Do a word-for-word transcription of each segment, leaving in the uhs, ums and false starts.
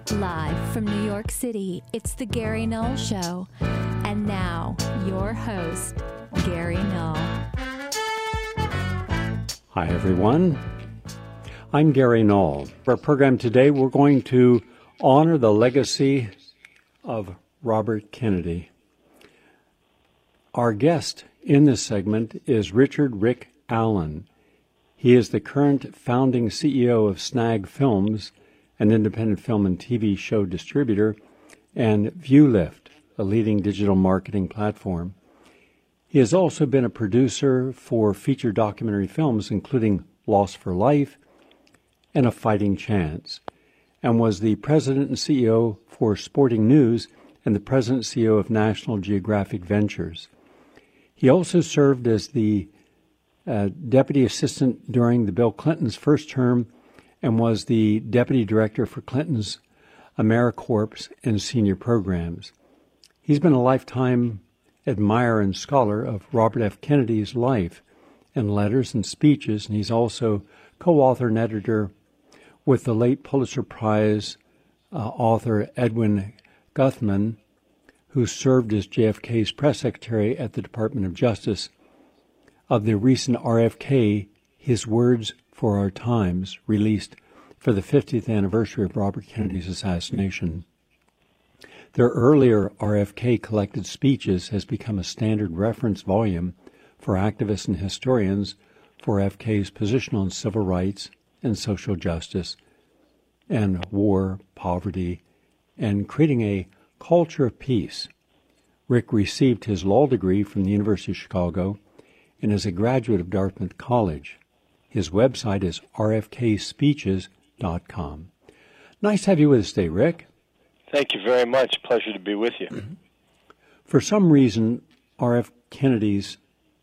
Live from New York City, it's the Gary Null Show. And now, your host, Gary Null. Hi, everyone. I'm Gary Null. For our program today, we're going to honor the legacy of Robert Kennedy. Our guest in this segment is Richard Rick Allen. He is the current founding C E O of Snag Films, an independent film and T V show distributor, and ViewLift, a leading digital marketing platform. He has also been a producer for feature documentary films, including Lost for Life and A Fighting Chance, and was the president and C E O for Sporting News and the president and C E O of National Geographic Ventures. He also served as the uh, deputy assistant during the Bill Clinton's first term and was the deputy director for Clinton's AmeriCorps and senior programs. He's been a lifetime admirer and scholar of Robert F. Kennedy's life and letters and speeches, and he's also co-author and editor with the late Pulitzer Prize uh, author Edwin Guthman, who served as J F K's press secretary at the Department of Justice, of the recent R F K, His Words for Our Times, released for the fiftieth anniversary of Robert Kennedy's assassination. Their earlier R F K collected speeches has become a standard reference volume for activists and historians for F K's position on civil rights and social justice and war, poverty, and creating a culture of peace. Rick received his law degree from the University of Chicago and is a graduate of Dartmouth College. His website is r f k speeches dot com. Nice to have you with us today, Rick. Thank you very much. Pleasure to be with you. For some reason, R F Kennedy's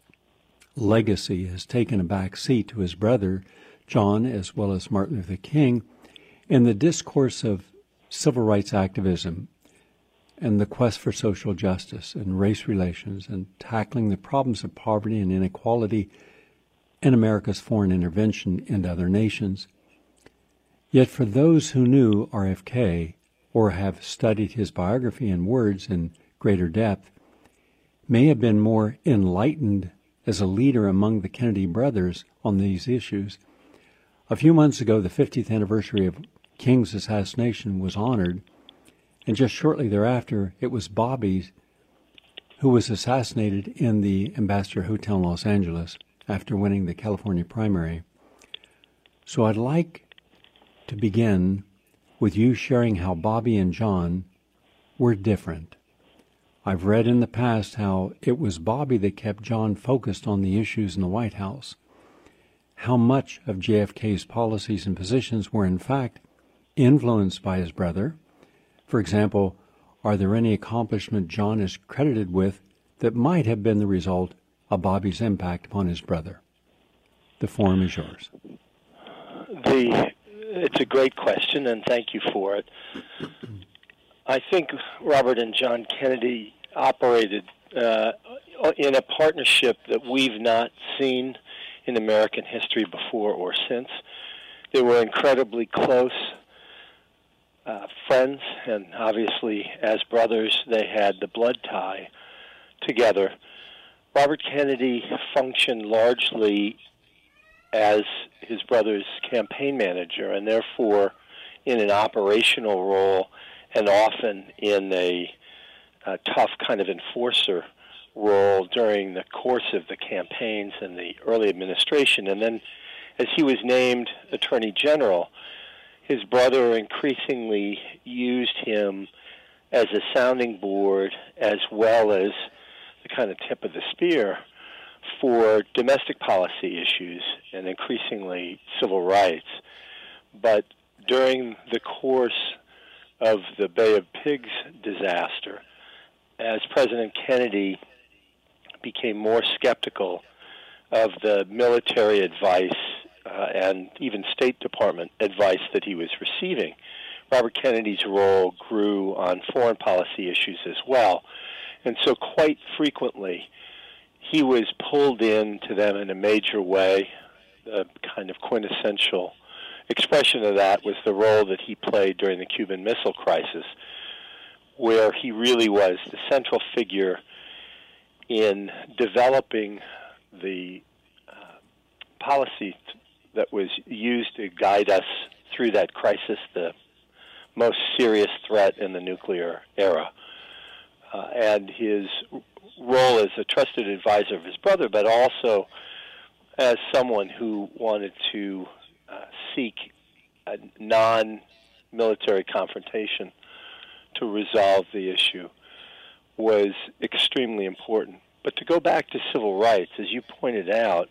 legacy has taken a back seat to his brother, John, as well as Martin Luther King, in the discourse of civil rights activism and the quest for social justice and race relations and tackling the problems of poverty and inequality and America's foreign intervention into other nations. Yet for those who knew R F K or have studied his biography and words in greater depth, may have been more enlightened as a leader among the Kennedy brothers on these issues. A few months ago, the fiftieth anniversary of King's assassination was honored, and just shortly thereafter, it was Bobby who was assassinated in the Ambassador Hotel in Los Angeles after winning the California primary. So I'd like to begin with you sharing how Bobby and John were different. I've read in the past how it was Bobby that kept John focused on the issues in the White House, how much of J F K's policies and positions were in fact influenced by his brother. For example, are there any accomplishment John is credited with that might have been the result of Bobby's impact upon his brother? The forum is yours. The, it's a great question, and thank you for it. I think Robert and John Kennedy operated uh, in a partnership that we've not seen in American history before or since. They were incredibly close uh, friends, and obviously as brothers they had the blood tie together. Robert Kennedy functioned largely as his brother's campaign manager, and therefore in an operational role and often in a, a tough kind of enforcer role during the course of the campaigns and the early administration. And then as he was named Attorney General, his brother increasingly used him as a sounding board as well as the kind of tip of the spear for domestic policy issues and increasingly civil rights. But during the course of the Bay of Pigs disaster, as President Kennedy became more skeptical of the military advice uh, and even State Department advice that he was receiving, Robert Kennedy's role grew on foreign policy issues as well. And so quite frequently, he was pulled into them in a major way, the kind of quintessential expression of that was the role that he played during the Cuban Missile Crisis, where he really was the central figure in developing the uh, policy that was used to guide us through that crisis, the most serious threat in the nuclear era. Uh, and his role as a trusted advisor of his brother, but also as someone who wanted to uh, seek a non-military confrontation to resolve the issue, was extremely important. But to go back to civil rights, as you pointed out,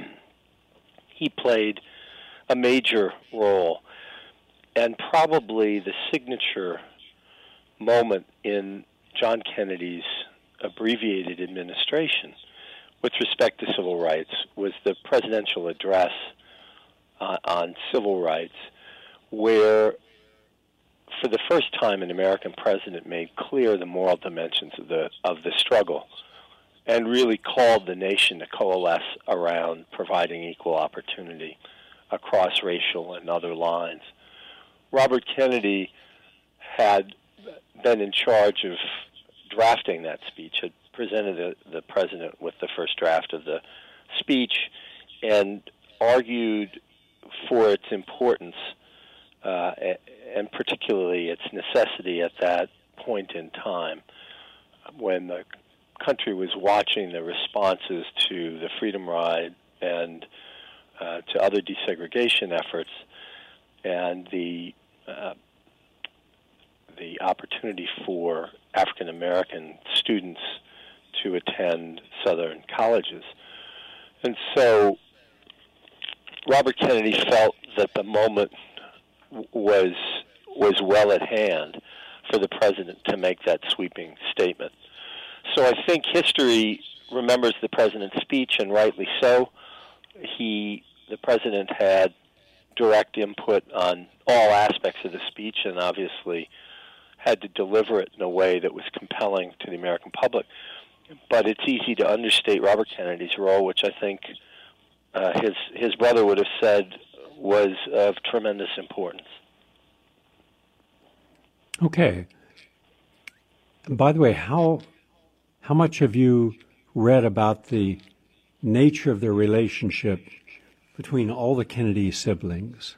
he played a major role, and probably the signature moment in John Kennedy's abbreviated administration with respect to civil rights was the presidential address uh, on civil rights, where for the first time an American president made clear the moral dimensions of the of the struggle and really called the nation to coalesce around providing equal opportunity across racial and other lines. Robert Kennedy had been in charge of drafting that speech, had presented the, the president with the first draft of the speech, and argued for its importance, uh, and particularly its necessity at that point in time when the country was watching the responses to the Freedom Ride and uh, to other desegregation efforts, and the uh, the opportunity for African American students to attend Southern colleges. And so Robert Kennedy felt that the moment was was well at hand for the president to make that sweeping statement. So I think history remembers the president's speech, and rightly so. He, the president, had direct input on all aspects of the speech, and obviously had to deliver it in a way that was compelling to the American public. But it's easy to understate Robert Kennedy's role, which I think uh, his his brother would have said was of tremendous importance. Okay. By the way, how how much have you read about the nature of the relationship between all the Kennedy siblings?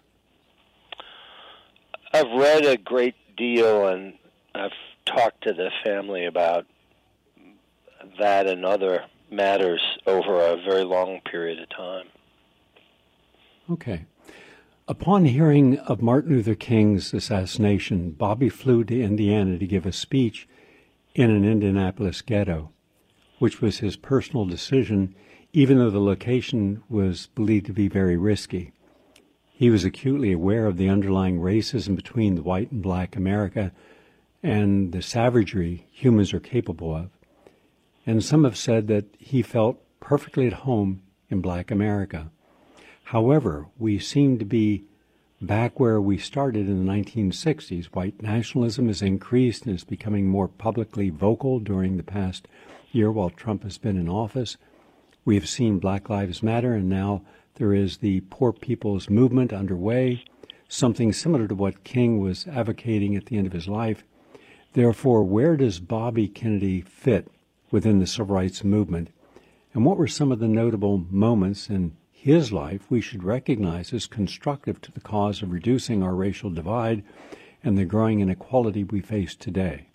I've read a great deal, and I've talked to the family about that and other matters over a very long period of time. Okay. Upon hearing of Martin Luther King's assassination, Bobby flew to Indiana to give a speech in an Indianapolis ghetto, which was his personal decision, even though the location was believed to be very risky. He was acutely aware of the underlying racism between the white and black America and the savagery humans are capable of. And some have said that he felt perfectly at home in black America. However, we seem to be back where we started in the nineteen sixties. White nationalism has increased and is becoming more publicly vocal during the past year while Trump has been in office. We have seen Black Lives Matter, and now there is the Poor People's Movement underway, something similar to what King was advocating at the end of his life. Therefore, where does Bobby Kennedy fit within the civil rights movement? And what were some of the notable moments in his life we should recognize as constructive to the cause of reducing our racial divide and the growing inequality we face today?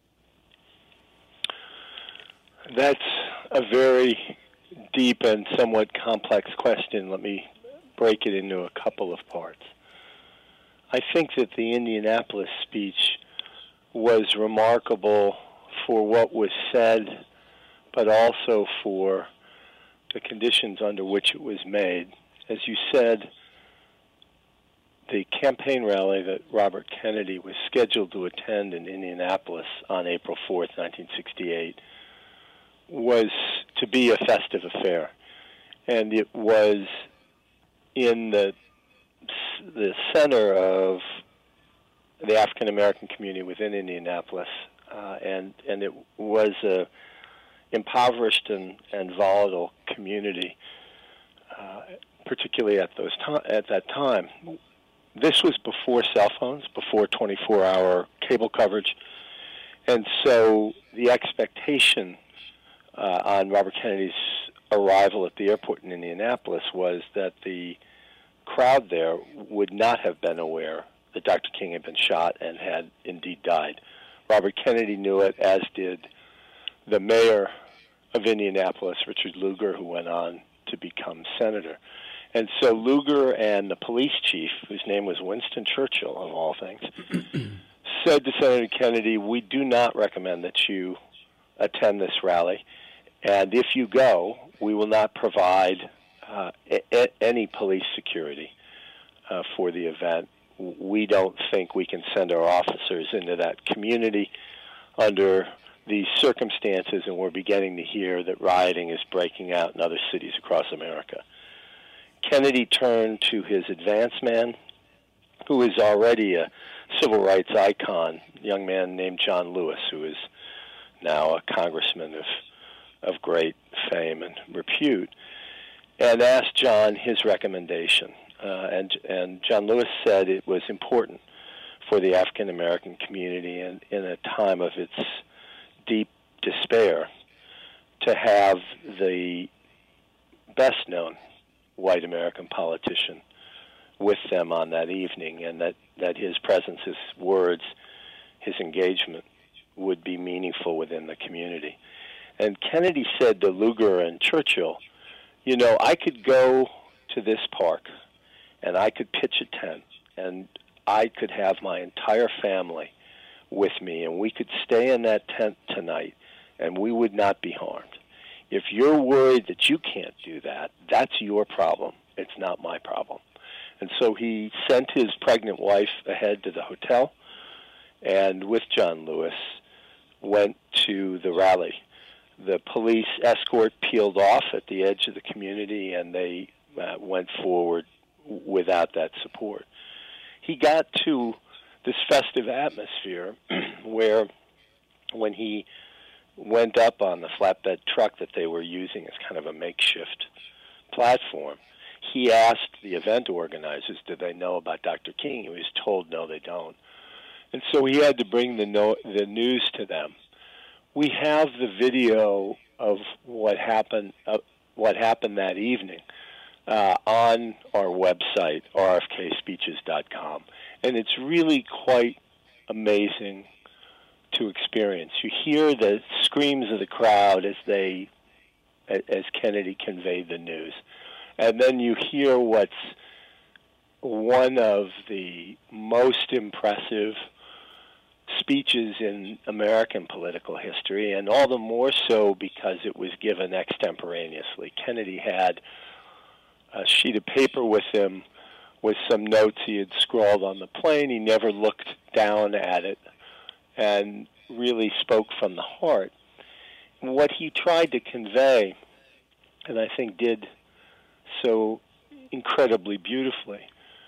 That's a very deep and somewhat complex question. Let me break it into a couple of parts. I think that the Indianapolis speech was remarkable for what was said, but also for the conditions under which it was made. As you said, the campaign rally that Robert Kennedy was scheduled to attend in Indianapolis on April fourth, nineteen sixty-eight, was to be a festive affair. And it was in the the center of the African American community within Indianapolis, uh, and and it was a impoverished and, and volatile community, uh, particularly at those to- at that time. this was before cell phones, before twenty-four hour cable coverage, and so the expectation uh, on Robert Kennedy's arrival at the airport in Indianapolis was that the crowd there would not have been aware that Doctor King had been shot and had indeed died. Robert Kennedy knew it, as did the mayor of Indianapolis, Richard Lugar, who went on to become senator. And so Lugar and the police chief, whose name was Winston Churchill, of all things, said to Senator Kennedy, we do not recommend that you attend this rally, and if you go, we will not provide uh, a- any police security uh, for the event. We don't think we can send our officers into that community under these circumstances, and we're beginning to hear that rioting is breaking out in other cities across America. Kennedy turned to his advance man, who is already a civil rights icon, a young man named John Lewis, who is now a congressman of, of great fame and repute, and asked John his recommendation. Uh, and, and John Lewis said it was important for the African-American community in, in a time of its deep despair to have the best-known white American politician with them on that evening, and that, that his presence, his words, his engagement would be meaningful within the community. And Kennedy said to Lugar and Churchill, you know, I could go to this park and I could pitch a tent, and I could have my entire family with me, and we could stay in that tent tonight, and we would not be harmed. If you're worried that you can't do that, that's your problem. It's not my problem. And so he sent his pregnant wife ahead to the hotel, and with John Lewis, went to the rally. The police escort peeled off at the edge of the community, and they uh, went forward without that support. He got to this festive atmosphere where when he went up on the flatbed truck that they were using as kind of a makeshift platform, he asked the event organizers, did they know about Doctor King? He was told, no, they don't. And so he had to bring the, no, the news to them. We have the video of what happened, uh, what happened that evening uh, on our website, R F K speeches dot com. And it's really quite amazing to experience. You hear the screams of the crowd as they, as Kennedy conveyed the news. And then you hear what's one of the most impressive speeches in American political history, and all the more so because it was given extemporaneously. Kennedy had a sheet of paper with him with some notes he had scrawled on the plane. He never looked down at it and really spoke from the heart. What he tried to convey, and I think did so incredibly beautifully,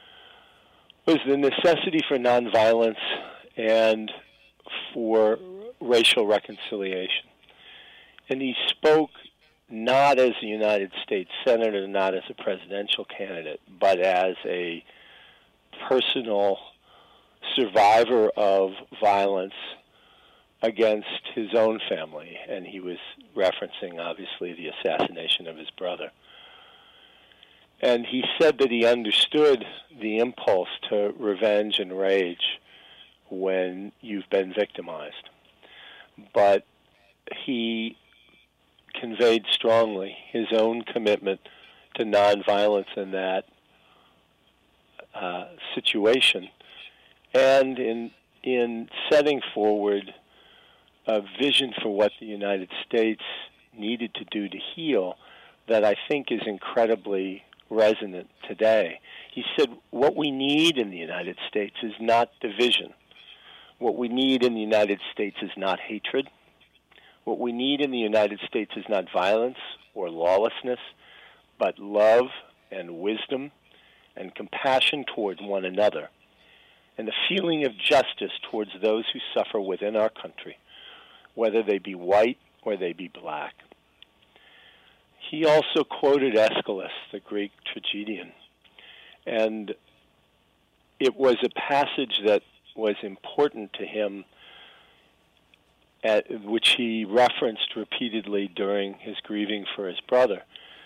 was the necessity for nonviolence and for racial reconciliation. And he spoke not as a United States Senator, not as a presidential candidate, but as a personal survivor of violence against his own family. And he was referencing, obviously, the assassination of his brother. And he said that he understood the impulse to revenge and rage when you've been victimized. But he conveyed strongly his own commitment to nonviolence in that uh, situation, and in in setting forward a vision for what the United States needed to do to heal that I think is incredibly resonant today. He said, what we need in the United States is not division. What we need in the United States is not hatred. What we need in the United States is not violence or lawlessness, but love and wisdom and compassion toward one another, and a feeling of justice towards those who suffer within our country, whether they be white or they be black. He also quoted Aeschylus, the Greek tragedian, and it was a passage that was important to him, at, which he referenced repeatedly during his grieving for his brother,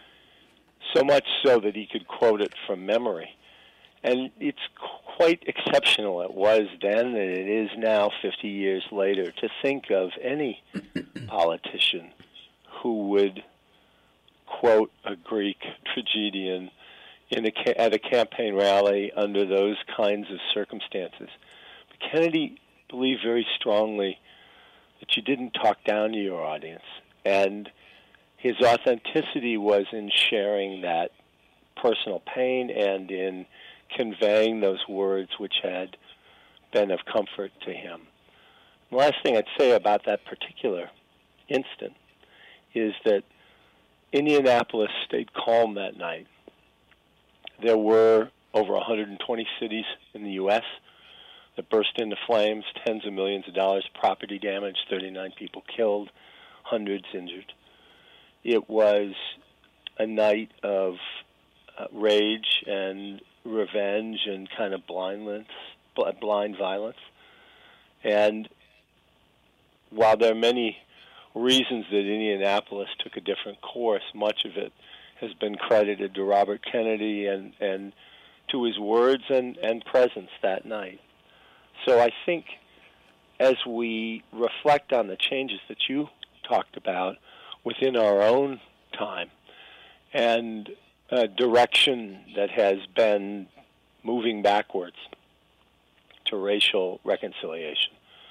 so much so that he could quote it from memory. And it's quite exceptional. It was then, and it is now, fifty years later, to think of any politician who would quote a Greek tragedian in a, at a campaign rally under those kinds of circumstances. But Kennedy believed very strongly that you didn't talk down to your audience, and his authenticity was in sharing that personal pain and in conveying those words which had been of comfort to him. The last thing I'd say about that particular instant is that Indianapolis stayed calm that night. There were over one hundred twenty cities in the U S that burst into flames, tens of millions of dollars property damage, thirty-nine people killed, hundreds injured. It was a night of uh, rage and revenge and kind of blindness, blind violence. And while there are many reasons that Indianapolis took a different course, much of it has been credited to Robert Kennedy and, and to his words and, and presence that night. So I think as we reflect on the changes that you talked about within our own time and a direction that has been moving backwards to racial reconciliation,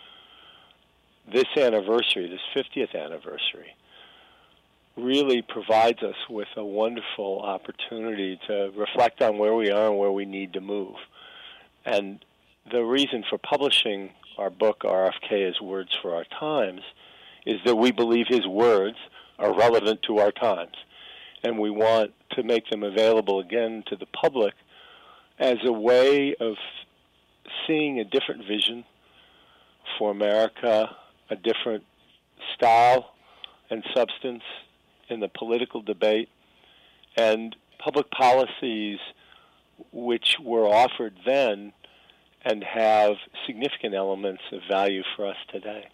this anniversary, this fiftieth anniversary, really provides us with a wonderful opportunity to reflect on where we are and where we need to move. And the reason for publishing our book, R F K as Words for Our Times, is that we believe his words are relevant to our times. And we want to make them available again to the public as a way of seeing a different vision for America, a different style and substance in the political debate, and public policies which were offered then and have significant elements of value for us today.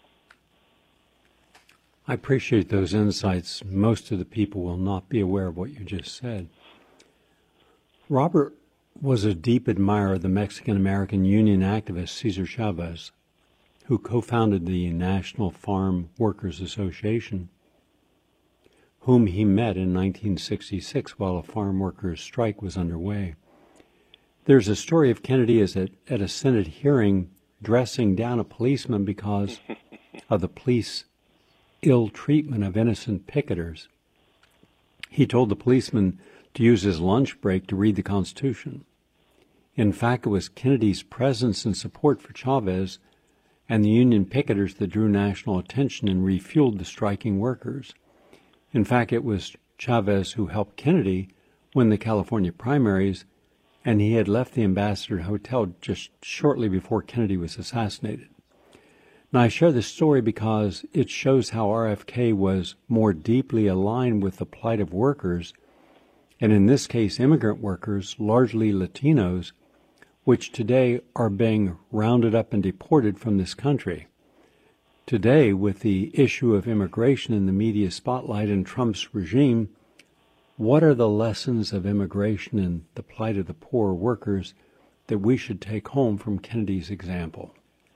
I appreciate those insights. Most of the people will not be aware of what you just said. Robert was a deep admirer of the Mexican-American union activist Cesar Chavez, who co-founded the National Farm Workers Association, whom he met in nineteen sixty-six while a farm workers' strike was underway. There's a story of Kennedy as at, at a Senate hearing dressing down a policeman because of the police ill treatment of innocent picketers. He told the policeman to use his lunch break to read the Constitution. In fact, it was Kennedy's presence and support for Chavez and the union picketers that drew national attention and refueled the striking workers. In fact, it was Chavez who helped Kennedy win the California primaries, and he had left the Ambassador Hotel just shortly before Kennedy was assassinated. Now, I share this story because it shows how R F K was more deeply aligned with the plight of workers, and in this case, immigrant workers, largely Latinos, which today are being rounded up and deported from this country. Today, with the issue of immigration in the media spotlight and Trump's regime, what are the lessons of immigration and the plight of the poor workers that we should take home from Kennedy's example?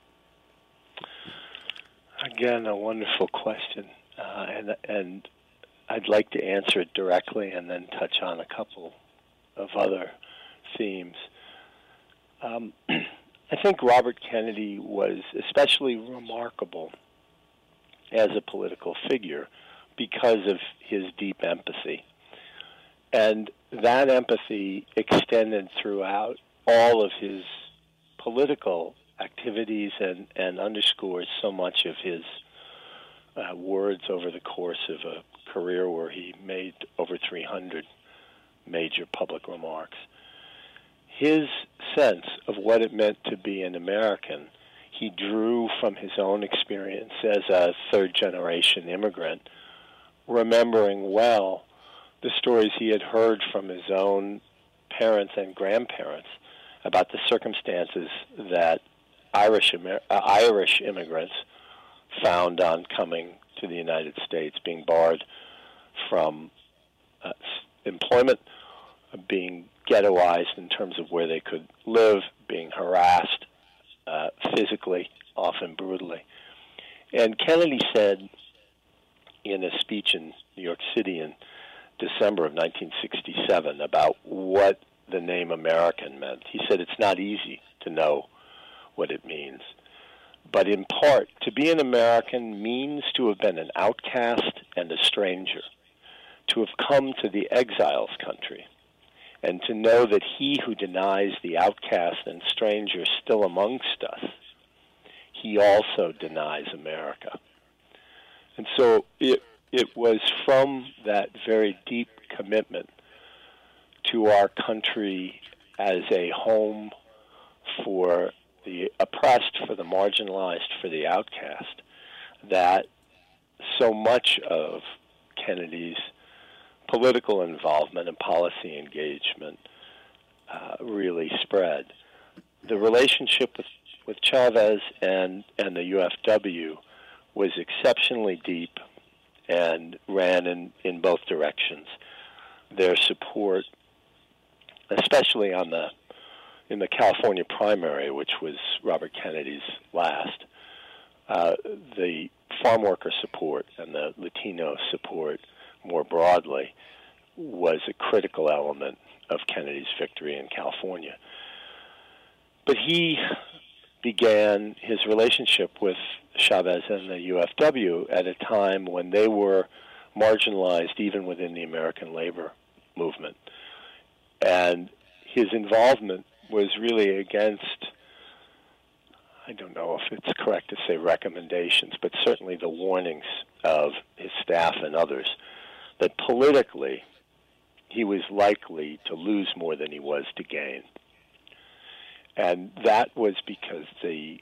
Again, a wonderful question, uh, and and I'd like to answer it directly and then touch on a couple of other themes. Um, I think Robert Kennedy was especially remarkable as a political figure because of his deep empathy. And that empathy extended throughout all of his political activities and, and underscores so much of his uh, words over the course of a career where he made over three hundred major public remarks. His sense of what it meant to be an American, he drew from his own experience as a third-generation immigrant, remembering well the stories he had heard from his own parents and grandparents about the circumstances that Irish Amer- uh, Irish immigrants found on coming to the United States, being barred from uh, employment, being ghettoized in terms of where they could live, being harassed uh, physically, often brutally. And Kennedy said in a speech in New York City in December of nineteen sixty-seven about what the name American meant. He said it's not easy to know what it means. But in part, to be an American means to have been an outcast and a stranger, to have come to the exile's country, and to know that he who denies the outcast and stranger still amongst us, he also denies America. And so it it was from that very deep commitment to our country as a home for the oppressed, for the marginalized, for the outcast, that so much of Kennedy's political involvement and policy engagement uh, really spread. The relationship with, with Chavez and, and the U F W was exceptionally deep and ran in, in both directions. Their support, especially on the in the California primary, which was Robert Kennedy's last, uh, the farm worker support and the Latino support more broadly was a critical element of Kennedy's victory in California. But he began his relationship with Chavez and the U F W at a time when they were marginalized even within the American labor movement. And his involvement was really against, I don't know if it's correct to say recommendations, but certainly the warnings of his staff and others that politically he was likely to lose more than he was to gain. And that was because the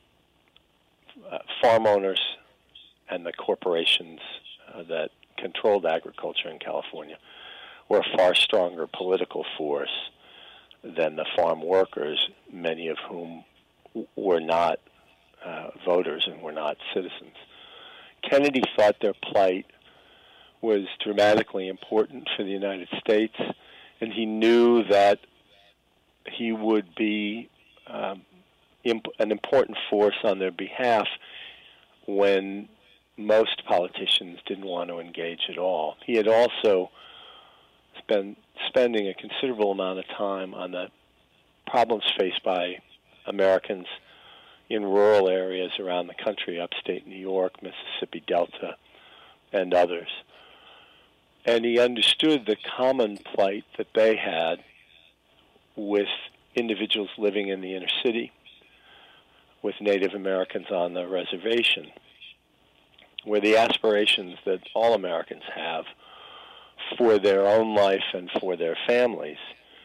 uh, farm owners and the corporations uh, that controlled agriculture in California were a far stronger political force than the farm workers, many of whom w- were not uh, voters and were not citizens. Kennedy thought their plight was dramatically important for the United States, and he knew that he would be um, imp- an important force on their behalf when most politicians didn't want to engage at all. He had also spent spending a considerable amount of time on the problems faced by Americans in rural areas around the country, upstate New York, Mississippi Delta, and others. And he understood the common plight that they had with individuals living in the inner city, with Native Americans on the reservation, where the aspirations that all Americans have for their own life and for their families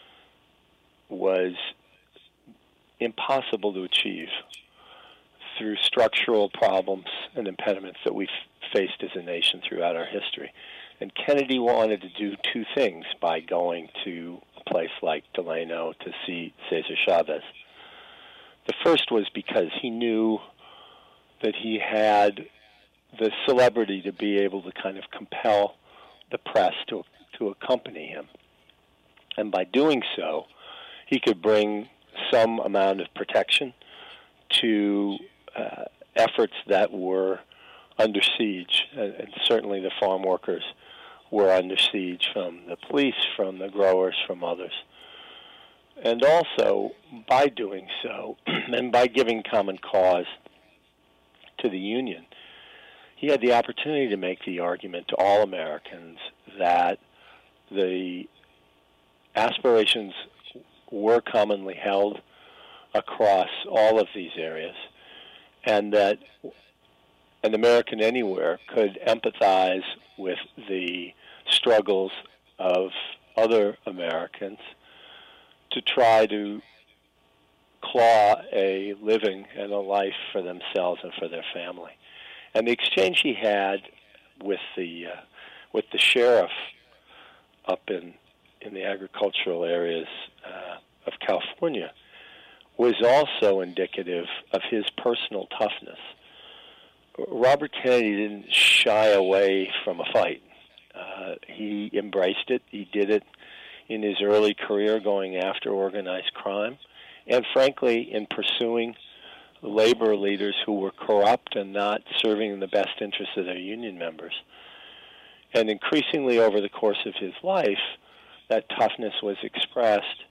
was impossible to achieve through structural problems and impediments that we've faced as a nation throughout our history. And Kennedy wanted to do two things by going to a place like Delano to see Cesar Chavez. The first was because he knew that he had the celebrity to be able to kind of compel the press to to accompany him. And by doing so, he could bring some amount of protection to uh, efforts that were under siege, and, and certainly the farm workers were under siege from the police, from the growers, from others. And also, by doing so, and by giving common cause to the Union, he had the opportunity to make the argument to all Americans that the aspirations were commonly held across all of these areas, and that an American anywhere could empathize with the struggles of other Americans to try to claw a living and a life for themselves and for their family. And the exchange he had with the uh, with the sheriff up in, in the agricultural areas uh, of California was also indicative of his personal toughness. Robert Kennedy didn't shy away from a fight. Uh, he embraced it. He did it in his early career going after organized crime, and frankly, in pursuing labor leaders who were corrupt and not serving in the best interests of their union members. And increasingly over the course of his life, that toughness was expressed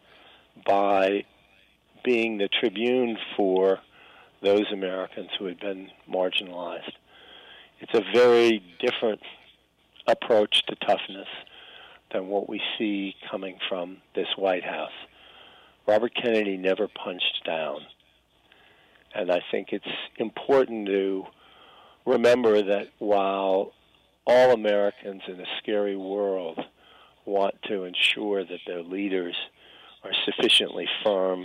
by being the tribune for those Americans who had been marginalized. It's a very different approach to toughness than what we see coming from this White House. Robert Kennedy never punched down. And I think it's important to remember that while all Americans in a scary world want to ensure that their leaders are sufficiently firm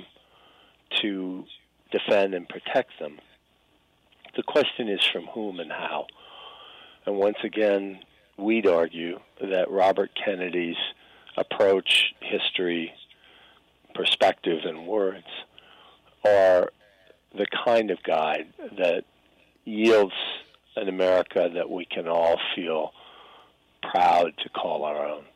to defend and protect them, the question is from whom and how. And once again, we'd argue that Robert Kennedy's approach, history, perspective, and words are the kind of guide that yields an America that we can all feel proud to call our own.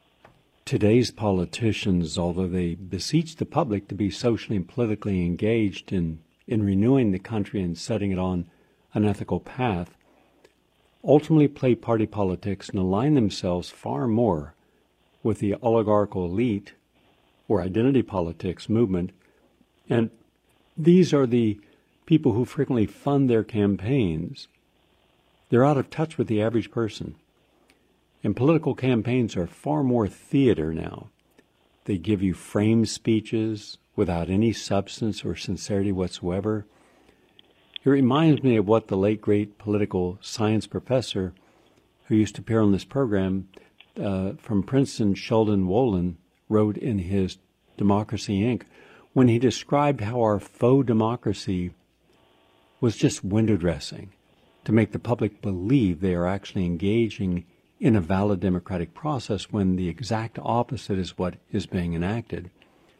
Today's politicians, although they beseech the public to be socially and politically engaged in, in renewing the country and setting it on an ethical path, ultimately play party politics and align themselves far more with the oligarchical elite or identity politics movement. And these are the people who frequently fund their campaigns. They're out of touch with the average person. And political campaigns are far more theater now. They give you framed speeches without any substance or sincerity whatsoever. It reminds me of what the late, great political science professor who used to appear on this program uh, from Princeton, Sheldon Wolin, wrote in his Democracy, Incorporated, when he described how our faux democracy was just window dressing to make the public believe they are actually engaging in a valid democratic process when the exact opposite is what is being enacted.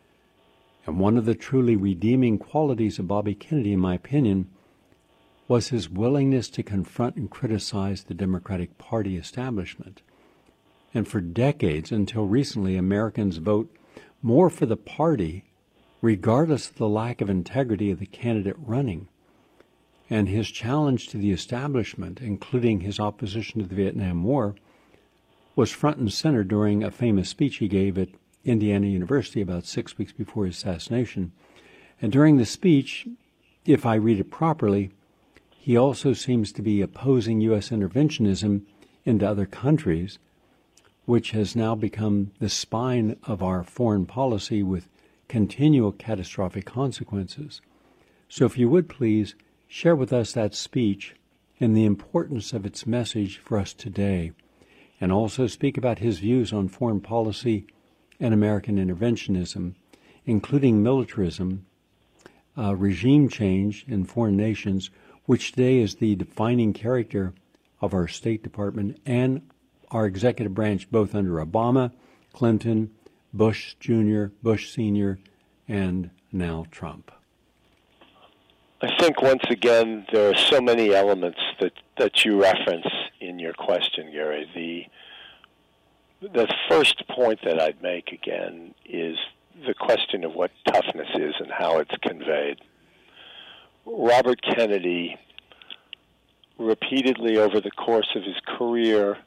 And one of the truly redeeming qualities of Bobby Kennedy, in my opinion, was his willingness to confront and criticize the Democratic Party establishment. And for decades, until recently, Americans vote more for the party regardless of the lack of integrity of the candidate running. And his challenge to the establishment, including his opposition to the Vietnam War, was front and center during a famous speech he gave at Indiana University about six weeks before his assassination. And during the speech, if I read it properly, he also seems to be opposing U S interventionism into other countries, which has now become the spine of our foreign policy with continual catastrophic consequences. So if you would please, share with us that speech and the importance of its message for us today, and also speak about his views on foreign policy and American interventionism, including militarism, uh, regime change in foreign nations, which today is the defining character of our State Department and our executive branch, both under Obama, Clinton, Bush Junior, Bush Senior, and now Trump. I think, once again, there are so many elements that, that you reference in your question, Gary. The, the first point that I'd make, again, is the question of what toughness is and how it's conveyed. Robert Kennedy repeatedly over the course of his career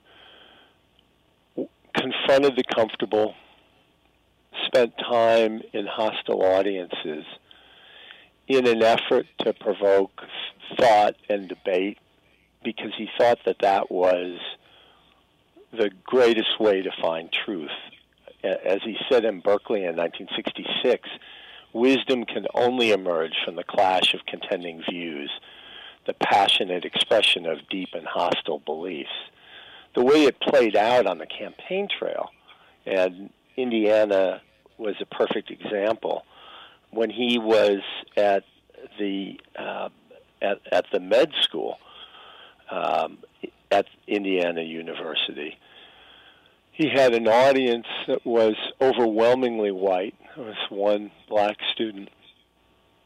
confronted the comfortable, spent time in hostile audiences in an effort to provoke thought and debate, because he thought that that was the greatest way to find truth. As he said in Berkeley in nineteen sixty-six, wisdom can only emerge from the clash of contending views, the passionate expression of deep and hostile beliefs. The way it played out on the campaign trail, and Indiana was a perfect example, when he was at the uh, at, at the med school um, at Indiana University, he had an audience that was overwhelmingly white. There was one black student.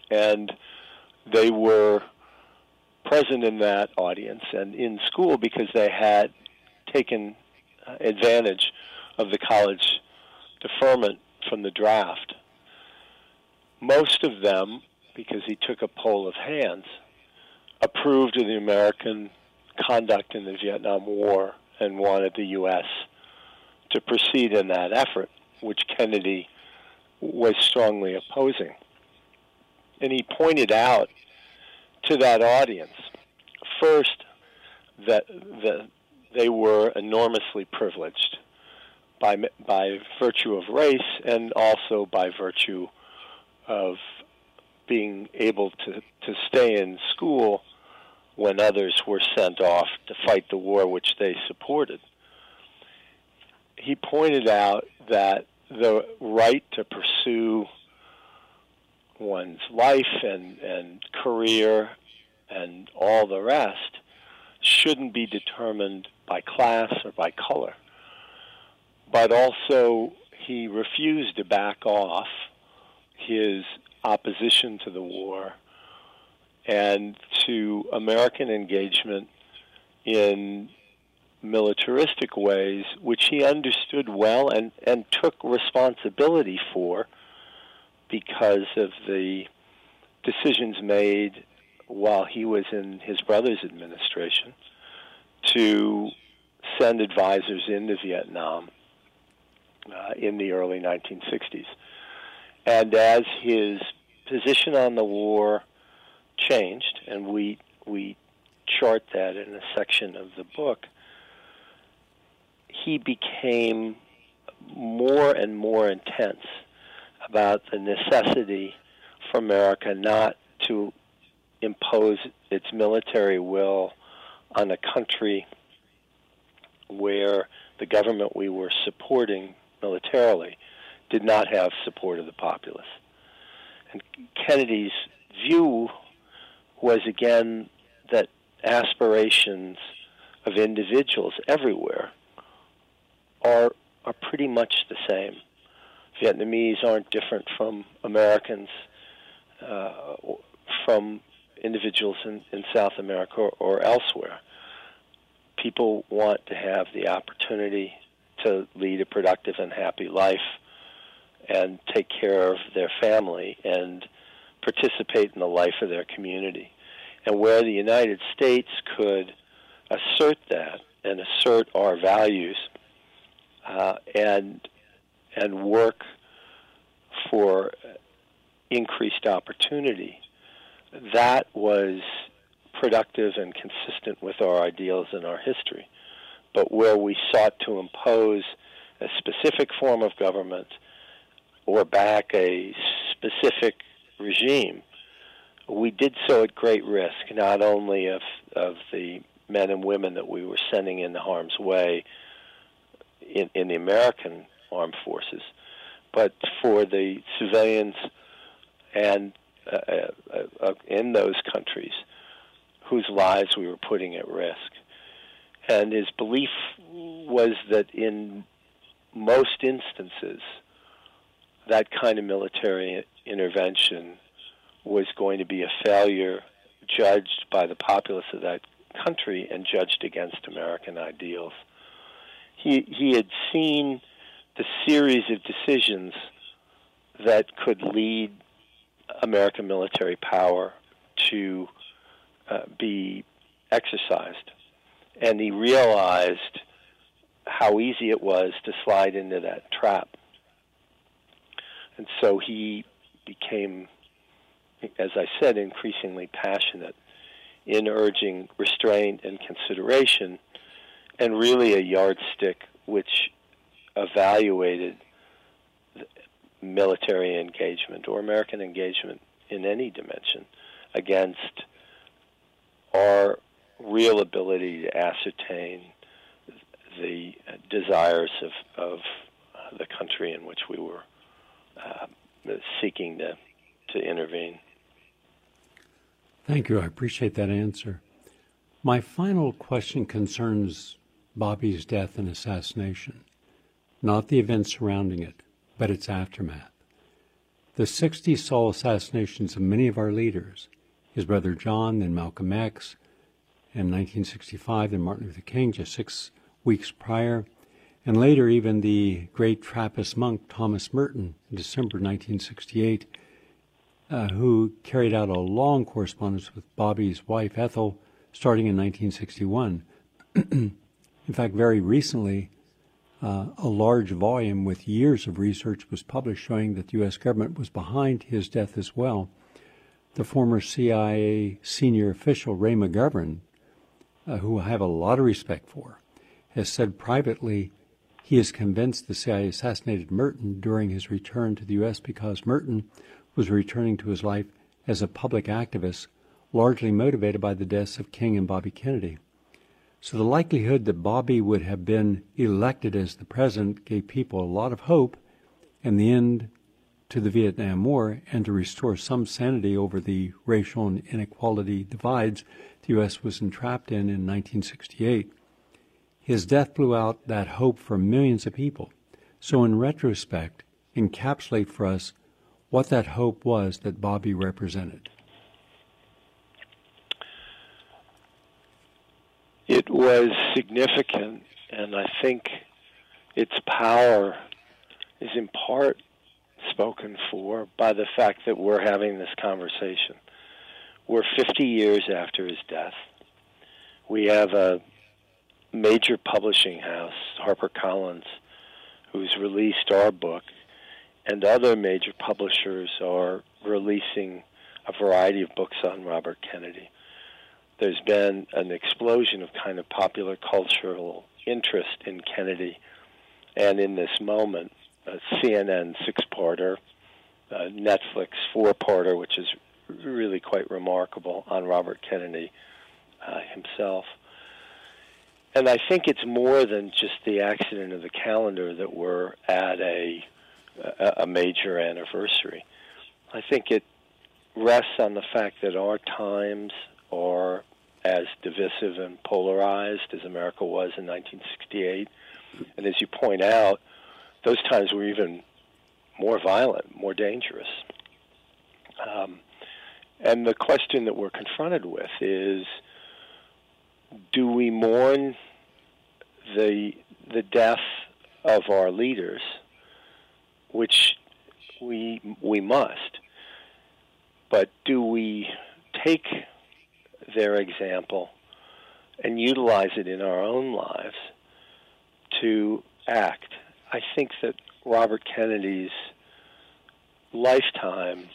And they were present in that audience and in school because they had taken advantage of the college deferment from the draft. Most of them, because he took a poll of hands, approved of the American conduct in the Vietnam War and wanted the U S to proceed in that effort, which Kennedy was strongly opposing. And he pointed out to that audience, first, that the, they were enormously privileged by, by virtue of race and also by virtue of being able to, to stay in school when others were sent off to fight the war which they supported. He pointed out that the right to pursue one's life and, and career and all the rest shouldn't be determined by class or by color. But also, he refused to back off his opposition to the war and to American engagement in militaristic ways, which he understood well and, and took responsibility for because of the decisions made while he was in his brother's administration to send advisors into Vietnam uh, in the early nineteen sixties. And as his position on the war changed, and we we chart that in a section of the book, he became more and more intense about the necessity for America not to impose its military will on a country where the government we were supporting militarily did not have support of the populace. And Kennedy's view was, again, that aspirations of individuals everywhere are are pretty much the same. Vietnamese aren't different from Americans, uh, from individuals in, in South America or, or elsewhere. People want to have the opportunity to lead a productive and happy life and take care of their family and participate in the life of their community. And where the United States could assert that and assert our values uh, and and work for increased opportunity, that was productive and consistent with our ideals and our history. But where we sought to impose a specific form of government or back a specific regime, we did so at great risk, not only of, of the men and women that we were sending into harm's way in, in the American armed forces, but for the civilians and uh, uh, uh, in those countries whose lives we were putting at risk. And his belief was that in most instances, that kind of military intervention was going to be a failure judged by the populace of that country and judged against American ideals. He, he had seen the series of decisions that could lead American military power to uh, be exercised. And he realized how easy it was to slide into that trap. And so he became, as I said, increasingly passionate in urging restraint and consideration, and really a yardstick which evaluated military engagement or American engagement in any dimension against our real ability to ascertain the desires of, of the country in which we were uh, seeking to, to intervene. Thank you. I appreciate that answer. My final question concerns Bobby's death and assassination, not the events surrounding it, but its aftermath. the sixties saw assassinations of many of our leaders, his brother John, then Malcolm X, in nineteen sixty-five, then Martin Luther King just six weeks prior, and later even the great Trappist monk Thomas Merton in December nineteen sixty-eight, uh, who carried out a long correspondence with Bobby's wife Ethel starting in nineteen sixty-one. In fact, very recently, uh, a large volume with years of research was published showing that the U S government was behind his death as well. The former C I A senior official, Ray McGovern, uh, who I have a lot of respect for, has said privately he is convinced the C I A assassinated Merton during his return to the U S because Merton was returning to his life as a public activist, largely motivated by the deaths of King and Bobby Kennedy. So the likelihood that Bobby would have been elected as the president gave people a lot of hope in the end to the Vietnam War and to restore some sanity over the racial and inequality divides the U S was entrapped in in nineteen sixty-eight. His death blew out that hope for millions of people. So in retrospect, encapsulate for us what that hope was that Bobby represented. It was significant, and I think its power is in part spoken for by the fact that we're having this conversation. We're fifty years after his death. We have a major publishing house, HarperCollins, who's released our book, and other major publishers are releasing a variety of books on Robert Kennedy. There's been an explosion of kind of popular cultural interest in Kennedy, and in this moment, a C N N six-parter, a Netflix four-parter, which is really quite remarkable, on Robert Kennedy uh, himself. And I think it's more than just the accident of the calendar that we're at a, a, a major anniversary. I think it rests on the fact that our times are as divisive and polarized as America was in nineteen sixty-eight. And as you point out, those times were even more violent, more dangerous. Um, and the question that we're confronted with is, do we mourn the the death of our leaders, which we we must, but do we take their example and utilize it in our own lives to act? I think that Robert Kennedy's lifetime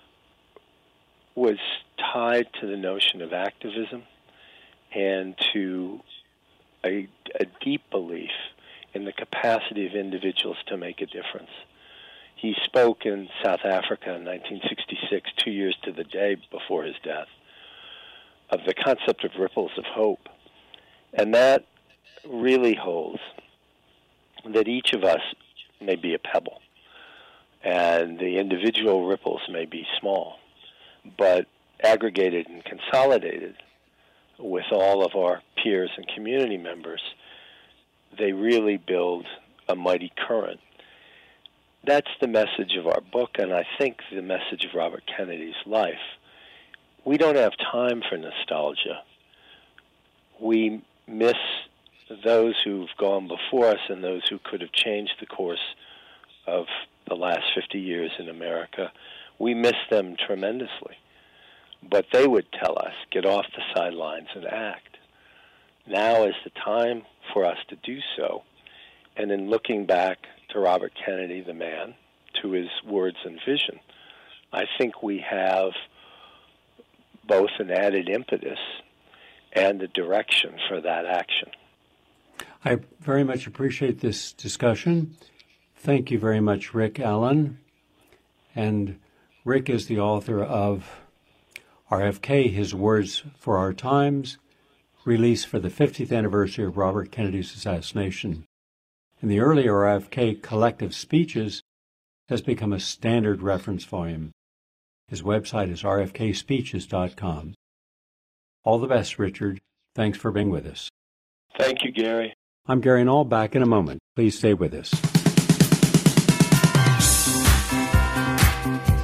was tied to the notion of activism and to a, a deep belief in the capacity of individuals to make a difference. He spoke in South Africa in nineteen sixty-six, two years to the day before his death, of the concept of ripples of hope. And that really holds, that each of us may be a pebble, and the individual ripples may be small, but aggregated and consolidated with all of our peers and community members, they really build a mighty current. That's the message of our book, and I think the message of Robert Kennedy's life. We don't have time for nostalgia. We miss those who've gone before us and those who could have changed the course of the last fifty years in America. We miss them tremendously. But they would tell us, get off the sidelines and act. Now is the time for us to do so. And in looking back to Robert Kennedy, the man, to his words and vision, I think we have both an added impetus and a direction for that action. I very much appreciate this discussion. Thank you very much, Rick Allen. And Rick is the author of R F K, His Words for Our Times, released for the fiftieth anniversary of Robert Kennedy's assassination. And the earlier R F K Collective Speeches has become a standard reference volume. His website is r f k speeches dot com. All the best, Richard. Thanks for being with us. Thank you, Gary. I'm Gary Null, back in a moment. Please stay with us.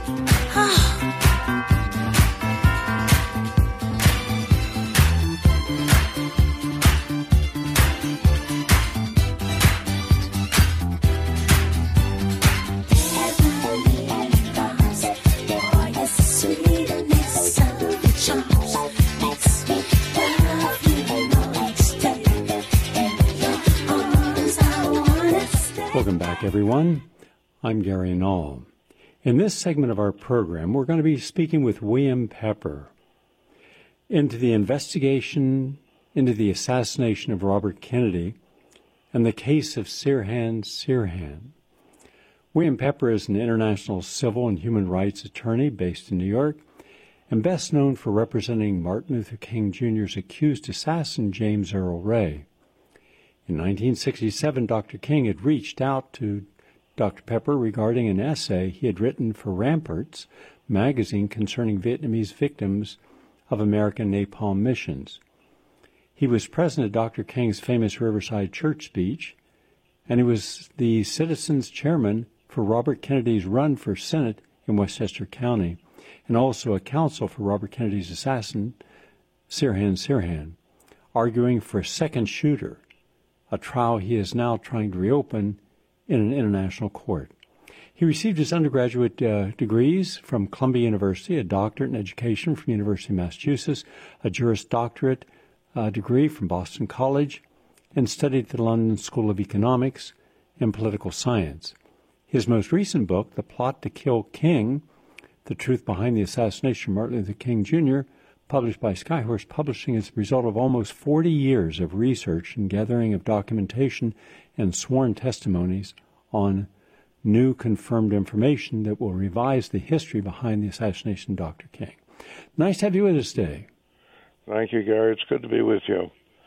everyone. I'm Gary Null. In this segment of our program, we're going to be speaking with William Pepper into the investigation into the assassination of Robert Kennedy and the case of Sirhan Sirhan. William Pepper is an international civil and human rights attorney based in New York and best known for representing Martin Luther King Junior's accused assassin, James Earl Ray. In nineteen sixty-seven, Doctor King had reached out to Doctor Pepper regarding an essay he had written for Ramparts magazine concerning Vietnamese victims of American napalm missions. He was present at Doctor King's famous Riverside Church speech, and he was the citizens' chairman for Robert Kennedy's run for Senate in Westchester County, and also a counsel for Robert Kennedy's assassin, Sirhan Sirhan, arguing for a second shooter, a trial he is now trying to reopen in an international court. He received his undergraduate uh, degrees from Columbia University, a doctorate in education from University of Massachusetts, a Juris Doctorate uh, degree from Boston College, and studied at the London School of Economics and Political Science. His most recent book, The Plot to Kill King, The Truth Behind the Assassination of Martin Luther King Junior, published by Skyhorse Publishing, is the result of almost forty years of research and gathering of documentation and sworn testimonies on new confirmed information that will revise the history behind the assassination of Doctor King. Nice to have you with us today. Thank you, Gary. It's good to be with you.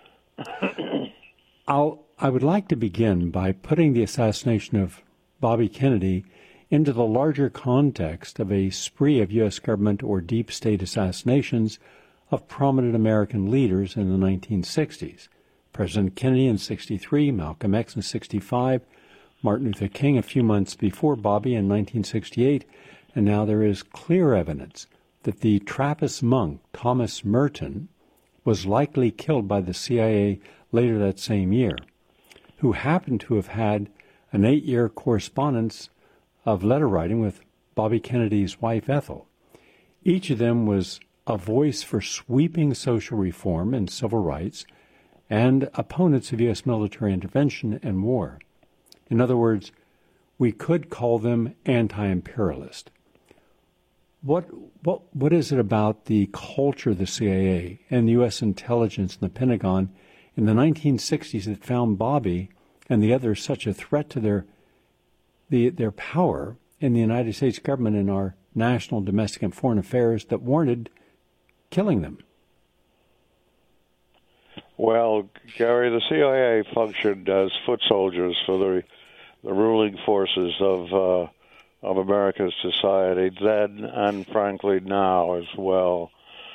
I'll, I would like to begin by putting the assassination of Bobby Kennedy into the larger context of a spree of U S government or deep state assassinations of prominent American leaders in the nineteen sixties. President Kennedy in sixty-three, Malcolm X in sixty-five, Martin Luther King a few months before Bobby in nineteen sixty-eight, and now there is clear evidence that the Trappist monk Thomas Merton was likely killed by the C I A later that same year, who happened to have had an eight-year correspondence of letter writing with Bobby Kennedy's wife Ethel. Each of them was a voice for sweeping social reform and civil rights and opponents of U S military intervention and war. In other words, we could call them anti-imperialist. What, what, what is it about the culture of the C I A and the U S intelligence and the Pentagon in the nineteen sixties that found Bobby and the others such a threat to their, the, their power in the United States government and our national, domestic, and foreign affairs that warranted killing them? Well, Gary, the C I A functioned as foot soldiers for the the ruling forces of uh, of America's society then and, frankly, now as well.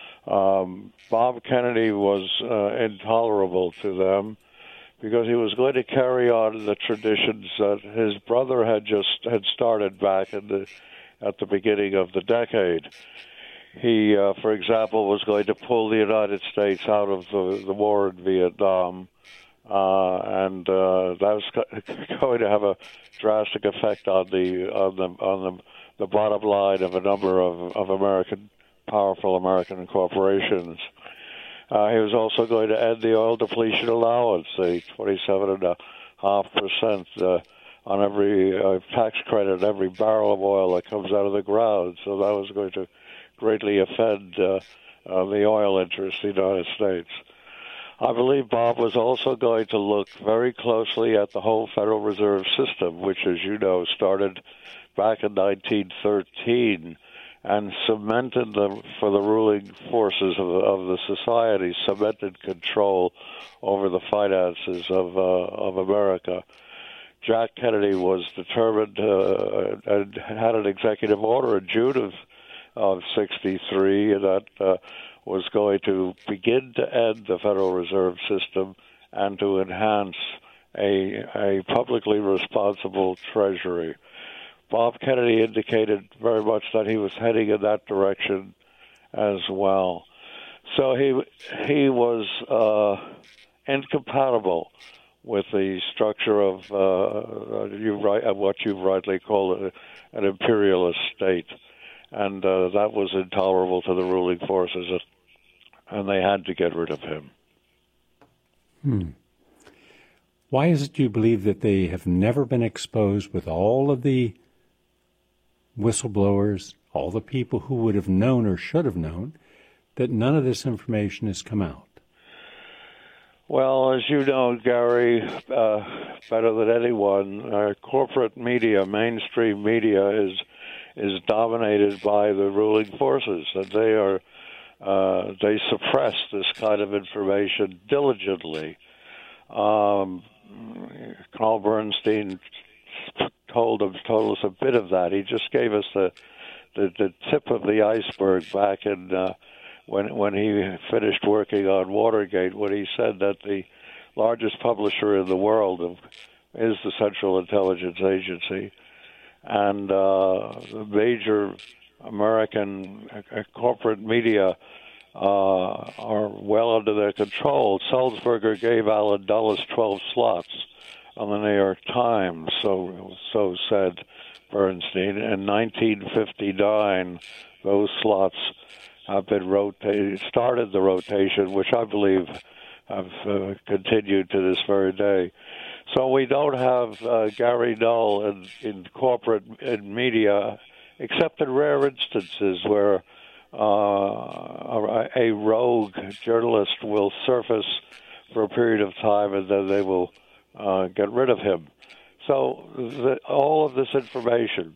Um, Bob Kennedy was uh, intolerable to them because he was going to carry on the traditions that his brother had just had started back in the at the beginning of the decade. He, uh, for example, was going to pull the United States out of the, the war in Vietnam, uh, and uh, that was going to have a drastic effect on the on the on the, the bottom line of a number of, of American powerful American corporations. Uh, he was also going to end the oil depletion allowance, the twenty-seven and a half percent uh, on every uh, tax credit, every barrel of oil that comes out of the ground. So that was going to greatly offend uh, uh, the oil interests of the United States. I believe Bob was also going to look very closely at the whole Federal Reserve System, which, as you know, started back in nineteen thirteen and cemented the, for the ruling forces of, of the society, cemented control over the finances of, uh, of America. Jack Kennedy was determined uh, and had an executive order in June of of sixty-three that uh, was going to begin to end the Federal Reserve System and to enhance a, a publicly responsible Treasury. Bob Kennedy indicated very much that he was heading in that direction as well. So he he was uh, incompatible with the structure of uh, you right, of what you've rightly called a, an imperialist state. And uh, that was intolerable to the ruling forces, and they had to get rid of him. Hmm. Why is it you believe that they have never been exposed with all of the whistleblowers, all the people who would have known or should have known, that none of this information has come out? Well, as you know, Gary, uh, better than anyone, uh, corporate media, mainstream media, is is dominated by the ruling forces, and they are uh, they suppress this kind of information diligently. Um, Carl Bernstein told him, told us a bit of that. He just gave us the the, the tip of the iceberg back in. Uh, When when he finished working on Watergate, when he said that the largest publisher in the world of, is the Central Intelligence Agency, and uh, the major American uh, corporate media uh, are well under their control. Sulzberger gave Alan Dulles twelve slots on the New York Times, so so said Bernstein. In nineteen fifty-nine, those slots have been rotated, started the rotation, which I believe have uh, continued to this very day. So we don't have uh, Gary Null in, in corporate in media, except in rare instances where uh, a, a rogue journalist will surface for a period of time and then they will uh, get rid of him. So the, all of this information,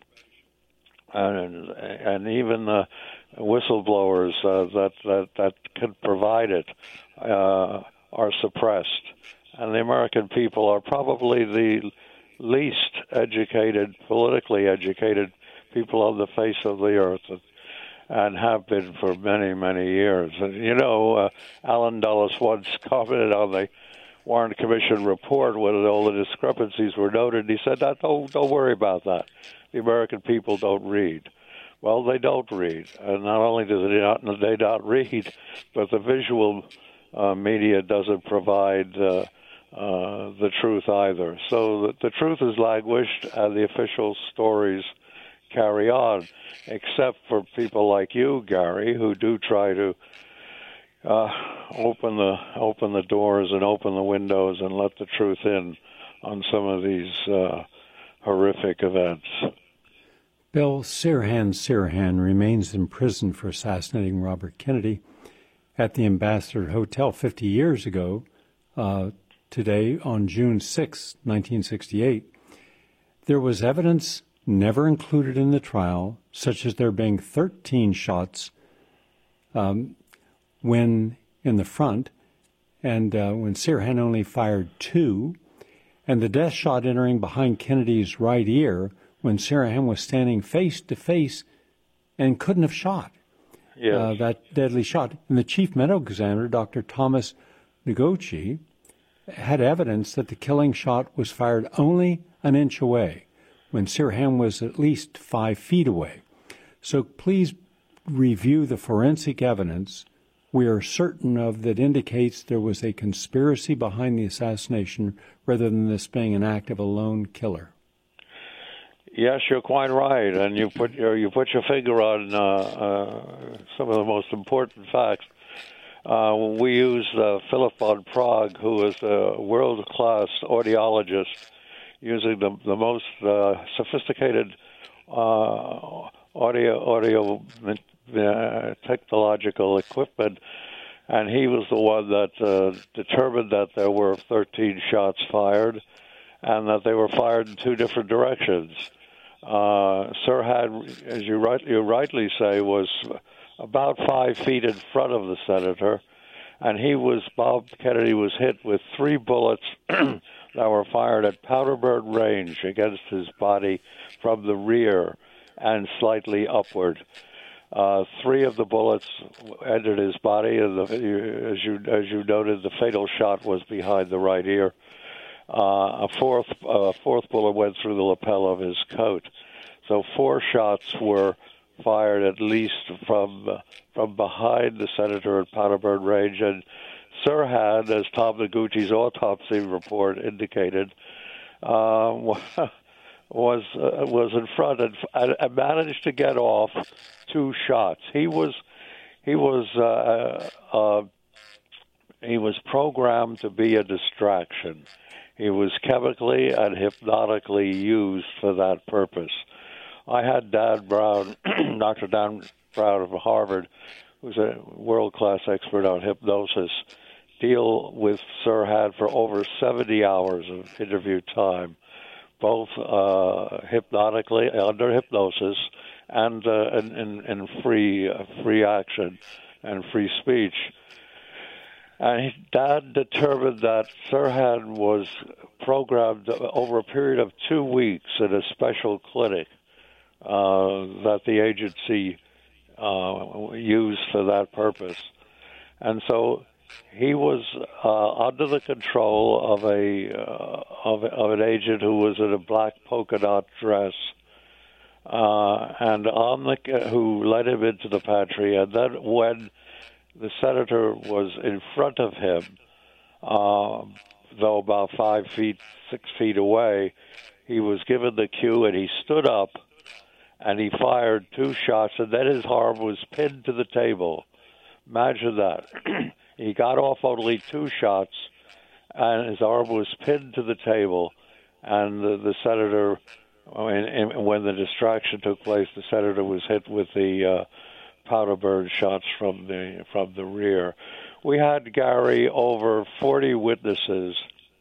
and, and even the whistleblowers uh, that, that that can provide it uh, are suppressed, and the American people are probably the least educated, politically educated people on the face of the earth, and have been for many, many years. And you know, uh, Alan Dulles once commented on the Warren Commission report when all the discrepancies were noted. He said, "That don't don't worry about that. The American people don't read." Well, they don't read, and not only do they not, they not read, but the visual uh, media doesn't provide uh, uh, the truth either. So the, the truth is languished, and the official stories carry on, except for people like you, Gary, who do try to uh, open the open the doors and open the windows and let the truth in on some of these uh, horrific events. Bill, Sirhan Sirhan remains in prison for assassinating Robert Kennedy at the Ambassador Hotel fifty years ago, uh, today on June sixth, nineteen sixty-eight. There was evidence never included in the trial, such as there being thirteen shots um, when in the front, and uh, when Sirhan only fired two, and the death shot entering behind Kennedy's right ear when Sirhan was standing face-to-face and couldn't have shot yes. uh, that deadly shot. And the chief medical examiner, Doctor Thomas Noguchi, had evidence that the killing shot was fired only an inch away when Sirhan was at least five feet away. So please review the forensic evidence we are certain of that indicates there was a conspiracy behind the assassination rather than this being an act of a lone killer. Yes, you're quite right, and you put your you put your finger on uh, uh, some of the most important facts. Uh, we use uh, Philip von Prague, who is a world-class audiologist, using the the most uh, sophisticated uh, audio audio uh, technological equipment, and he was the one that uh, determined that there were thirteen shots fired, and that they were fired in two different directions. Uh, Sirhan, as you, right, you rightly say, was about five feet in front of the senator, and he was, Bob Kennedy was hit with three bullets that were fired at powder-burn range against his body from the rear and slightly upward. Uh, three of the bullets entered his body, and the, as you as you noted, the fatal shot was behind the right ear. Uh, a fourth uh, fourth bullet went through the lapel of his coat. So four shots were fired at least from uh, from behind the senator at powder-burn range. And Sirhan, as Tom Noguchi's autopsy report indicated, uh, was uh, was in front and, and managed to get off two shots. He was he was uh, uh, he was programmed to be a distraction. He was chemically and hypnotically used for that purpose. I had Dan Brown, Doctor Dan Brown of Harvard, who's a world-class expert on hypnosis, deal with Sirhan for over seventy hours of interview time, both uh, hypnotically, under hypnosis, and uh, in, in, in free, uh, free action and free speech. And Dan determined that Sirhan was programmed over a period of two weeks in a special clinic uh, that the agency uh, used for that purpose. And so he was uh, under the control of a uh, of, of an agent who was in a black polka dot dress, uh, and on the who led him into the pantry. And then when the senator was in front of him, uh, though about five feet, six feet away, he was given the cue, and he stood up, and he fired two shots, and then his arm was pinned to the table. Imagine that. He got off only two shots, and his arm was pinned to the table, and the, the senator, and, and when the distraction took place, the senator was hit with the uh, powder burn shots from the from the rear. We had, Gary, over forty witnesses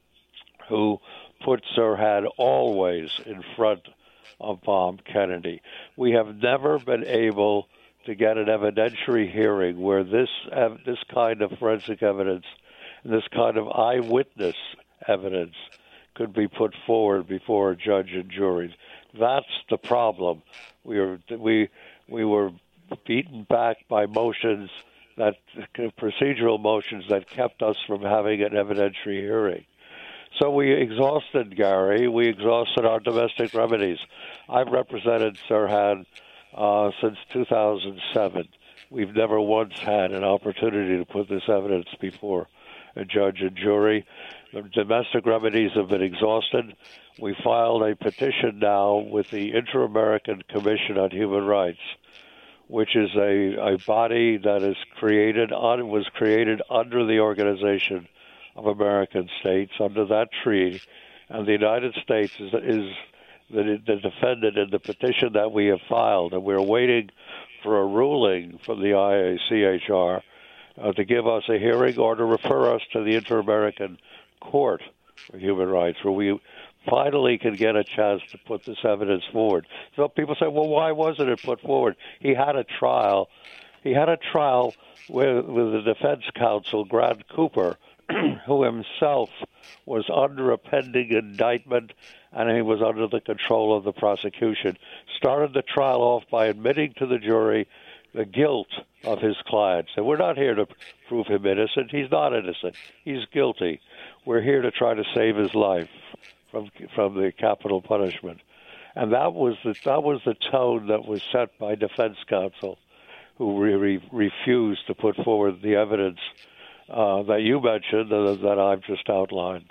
who put Sirhan always in front of Bob Kennedy. We have never been able to get an evidentiary hearing where this uh, this kind of forensic evidence, this kind of eyewitness evidence could be put forward before a judge and jury. That's the problem. We were we we were beaten back by motions that procedural motions that kept us from having an evidentiary hearing. So we exhausted, Gary. We exhausted our domestic remedies. I've represented Sirhan uh, since two thousand seven. We've never once had an opportunity to put this evidence before a judge and jury. The domestic remedies have been exhausted. We filed a petition now with the Inter-American Commission on Human Rights, which is a, a body that is created on, was created under the Organization of American States, under that treaty, and the United States is, is the, the defendant in the petition that we have filed, and we're waiting for a ruling from the I A C H R uh, to give us a hearing or to refer us to the Inter-American Court for Human Rights, where we finally can get a chance to put this evidence forward. So people say, well, why wasn't it put forward? He had a trial. He had a trial with, with the defense counsel, Grant Cooper, who himself was under a pending indictment, and he was under the control of the prosecution. Started the trial off by admitting to the jury the guilt of his clients. And we're not here to prove him innocent. He's not innocent. He's guilty. We're here to try to save his life from from the capital punishment. And that was the that was the tone that was set by defense counsel, who re- re- refused to put forward the evidence uh, that you mentioned uh, that I've just outlined.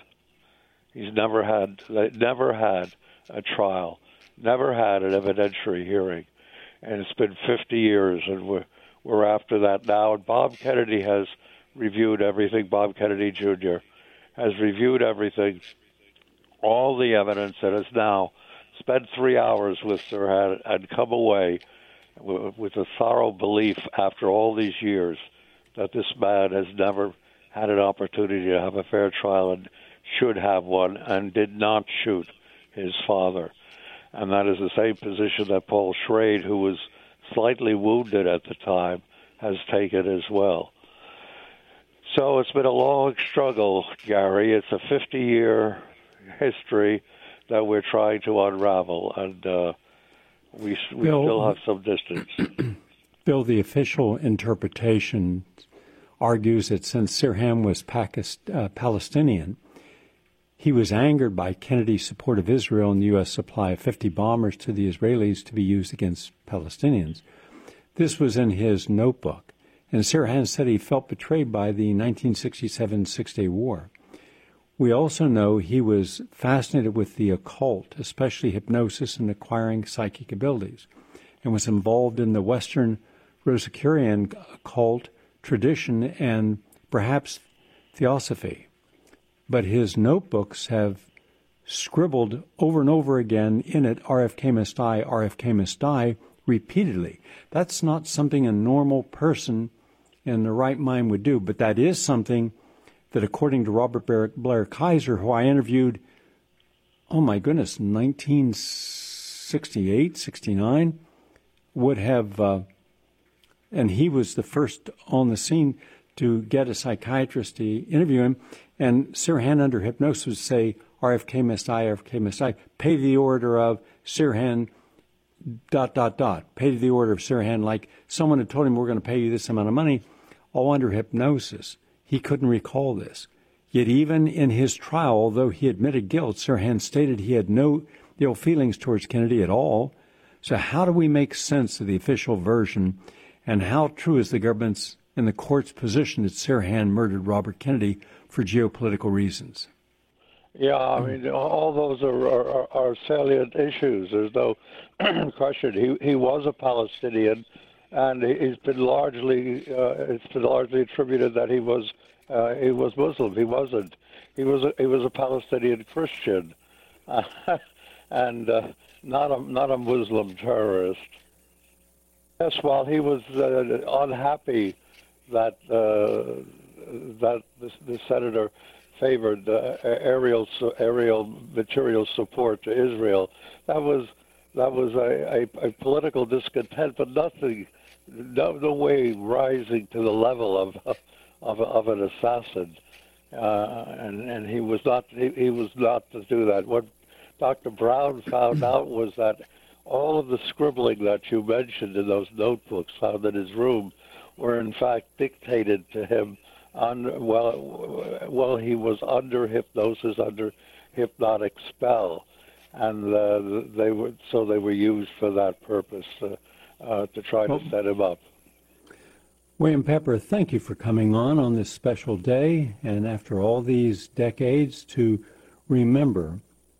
He's never had never had a trial, never had an evidentiary hearing, and it's been fifty years, and we're we're after that now. And Bob Kennedy has reviewed everything. Bob Kennedy Junior has reviewed everything, all the evidence, and has now spent three hours with Sirhan and come away with a thorough belief after all these years that this man has never had an opportunity to have a fair trial and should have one, and did not shoot his father. And that is the same position that Paul Schrade, who was slightly wounded at the time, has taken as well. So it's been a long struggle, Gary. It's a fifty-year history that we're trying to unravel, and uh, we, we Bill, still have some distance. Bill, the official interpretation argues that since Sirhan was Pakistan, uh, Palestinian, he was angered by Kennedy's support of Israel and the U S supply of fifty bombers to the Israelis to be used against Palestinians. This was in his notebook, and Sirhan said he felt betrayed by the nineteen sixty-seven Six-Day War. We also know he was fascinated with the occult, especially hypnosis and acquiring psychic abilities, and was involved in the Western Rosicrucian occult tradition and perhaps theosophy. but his notebooks have scribbled over and over again in it, R F K must die, R F K must die, repeatedly. That's not something a normal person in the right mind would do, but that is something that, according to Robert Blair, Blair Kaiser, who I interviewed, oh my goodness, nineteen sixty-eight, sixty-nine, would have, uh, and he was the first on the scene to get a psychiatrist to interview him, and Sirhan under hypnosis would say, R F K must die, R F K must die, pay the order of Sirhan, dot, dot, dot, pay to the order of Sirhan, like someone had told him, we're going to pay you this amount of money, all under hypnosis. He couldn't recall this. Yet even in his trial, although he admitted guilt, Sirhan stated he had no ill feelings towards Kennedy at all. So how do we make sense of the official version, and how true is the government's and the court's position that Sirhan murdered Robert Kennedy for geopolitical reasons? Yeah, I mean, all those are, are, are salient issues. There's no question. He he was a Palestinian, and he's been largely uh, it's been largely attributed that he was uh, he was Muslim. He wasn't. He was a, he was a Palestinian Christian, uh, and uh, not a not a Muslim terrorist. Yes, while he was uh, unhappy that uh, that the, the senator favored uh, aerial aerial material support to Israel. That was that was a, a, a political discontent, but nothing, no, no way rising to the level of of, of an assassin. Uh, and and he was not he, he was not to do that. What Doctor Brown found out was that all of the scribbling that you mentioned in those notebooks found in his room were in fact dictated to him under, well, well, he was under hypnosis, under hypnotic spell, and uh, they were so they were used for that purpose uh, uh, to try well, to set him up. William Pepper, thank you for coming on on this special day, and after all these decades, to remember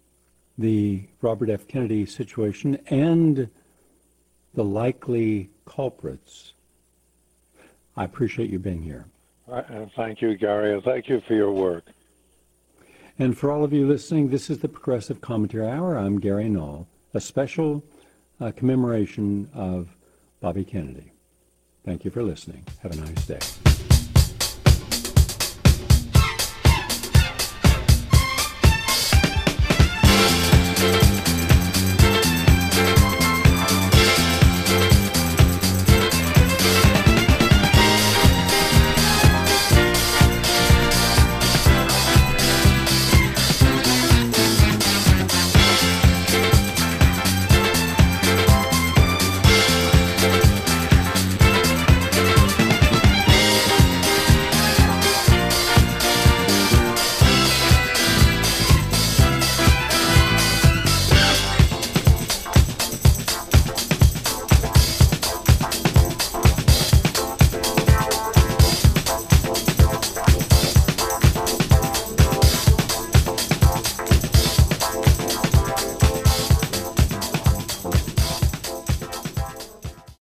the Robert F. Kennedy situation and the likely culprits. I appreciate you being here. Uh, thank you, Gary, and thank you for your work. And for all of you listening, this is the Progressive Commentary Hour. I'm Gary Null, a special uh, commemoration of Bobby Kennedy. Thank you for listening. Have a nice day.